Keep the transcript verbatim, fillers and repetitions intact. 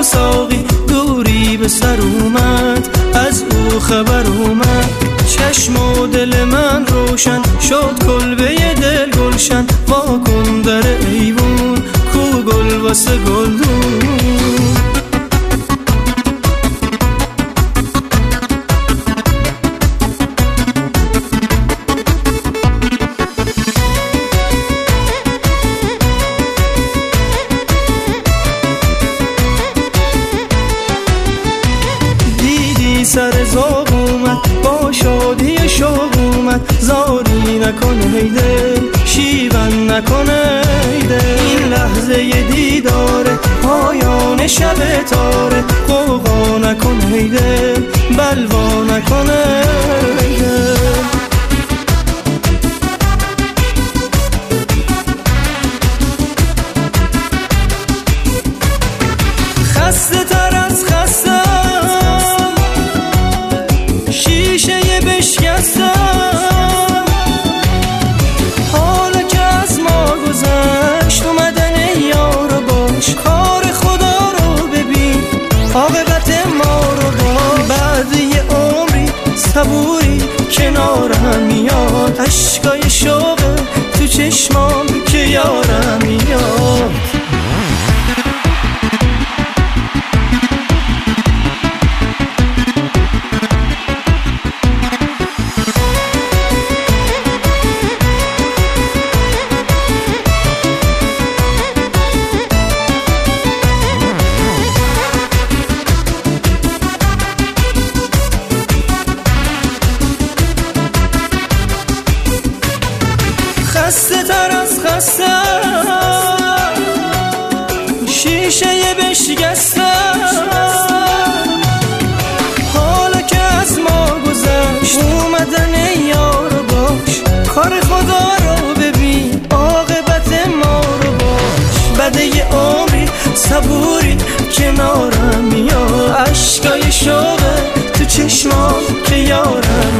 ساقی دوری به سر اومد، از او خبر اومد. چشم و دل من روشن شد، کلبه دل گلشن. وا کن در ایوون کو گل واسه گلدون. سر زاغ اومد با شادی شوق اومد، زاری نکن ای دل شیون نکن ای دل. این لحظه دیداره پایان شب تاره، غوغا نکن ای دل بلوا نکن ای دل. خسته تر از خسته شیشه بشکستم، حالا که از ما گذشت اومدن یارو باش. کار خدا رو ببین عاقبت ما رو باش. بعد یه عمری صبوری کنارم میاد، اشکای شوق تو چشمام که یارم میاد. خسته تر از خسته شیشه بشکستم، حالا که از ما گذشت اومدن یار باش. کار خدا رو ببین عاقبت ما رو باش. بعد یه عمری صبوری کنارم میاد، اشکای شوق تو چشمام که یارم